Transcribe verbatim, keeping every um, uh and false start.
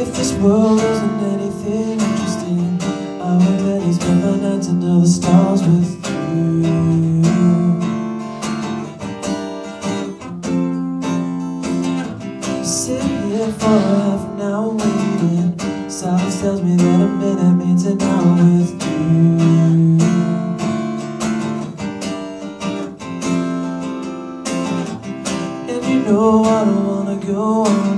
If this world isn't anything interesting, I would gladly spend my nights under the stars with you. Sit here for a half an hour waiting. Silence tells me that a minute means an hour with you. And you know I don't wanna go on